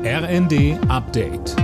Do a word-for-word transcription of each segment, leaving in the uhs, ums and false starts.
R N D Update.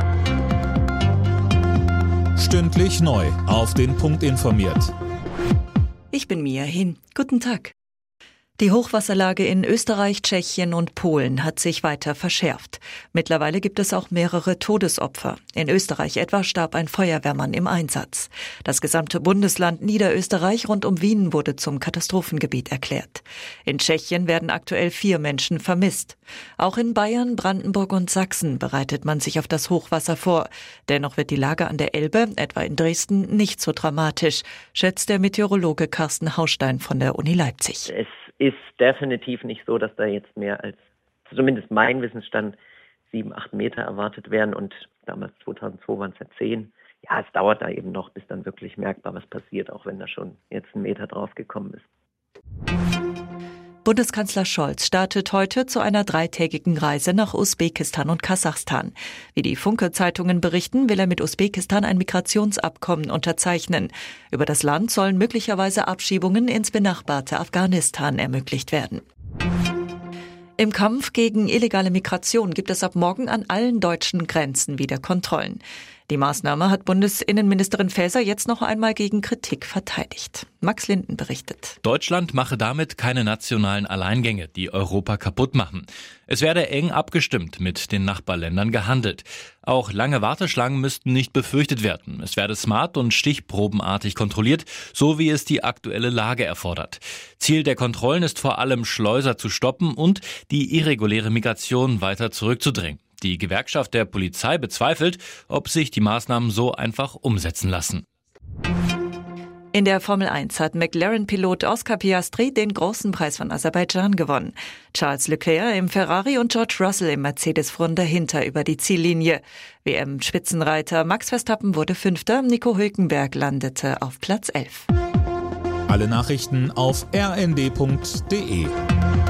Stündlich neu auf den Punkt informiert. Ich bin Mia Hin. Guten Tag. Die Hochwasserlage in Österreich, Tschechien und Polen hat sich weiter verschärft. Mittlerweile gibt es auch mehrere Todesopfer. In Österreich etwa starb ein Feuerwehrmann im Einsatz. Das gesamte Bundesland Niederösterreich rund um Wien wurde zum Katastrophengebiet erklärt. In Tschechien werden aktuell vier Menschen vermisst. Auch in Bayern, Brandenburg und Sachsen bereitet man sich auf das Hochwasser vor. Dennoch wird die Lage an der Elbe, etwa in Dresden, nicht so dramatisch, schätzt der Meteorologe Carsten Haustein von der Uni Leipzig. Es ist definitiv nicht so, dass da jetzt mehr als, zumindest mein Wissensstand, sieben, acht Meter erwartet werden und damals zweitausendzwei waren es ja zehn. Ja, es dauert da eben noch, bis dann wirklich merkbar was passiert, auch wenn da schon jetzt ein Meter draufgekommen ist. Bundeskanzler Scholz startet heute zu einer dreitägigen Reise nach Usbekistan und Kasachstan. Wie die Funke-Zeitungen berichten, will er mit Usbekistan ein Migrationsabkommen unterzeichnen. Über das Land sollen möglicherweise Abschiebungen ins benachbarte Afghanistan ermöglicht werden. Im Kampf gegen illegale Migration gibt es ab morgen an allen deutschen Grenzen wieder Kontrollen. Die Maßnahme hat Bundesinnenministerin Faeser jetzt noch einmal gegen Kritik verteidigt. Max Linden berichtet. Deutschland mache damit keine nationalen Alleingänge, die Europa kaputt machen. Es werde eng abgestimmt mit den Nachbarländern gehandelt. Auch lange Warteschlangen müssten nicht befürchtet werden. Es werde smart und stichprobenartig kontrolliert, so wie es die aktuelle Lage erfordert. Ziel der Kontrollen ist vor allem, Schleuser zu stoppen und die irreguläre Migration weiter zurückzudrängen. Die Gewerkschaft der Polizei bezweifelt, ob sich die Maßnahmen so einfach umsetzen lassen. In der Formel eins hat McLaren-Pilot Oscar Piastri den großen Preis von Aserbaidschan gewonnen. Charles Leclerc im Ferrari und George Russell im Mercedes fuhren dahinter über die Ziellinie. W M-Spitzenreiter Max Verstappen wurde Fünfter, Nico Hülkenberg landete auf Platz elf. Alle Nachrichten auf r n d punkt d e.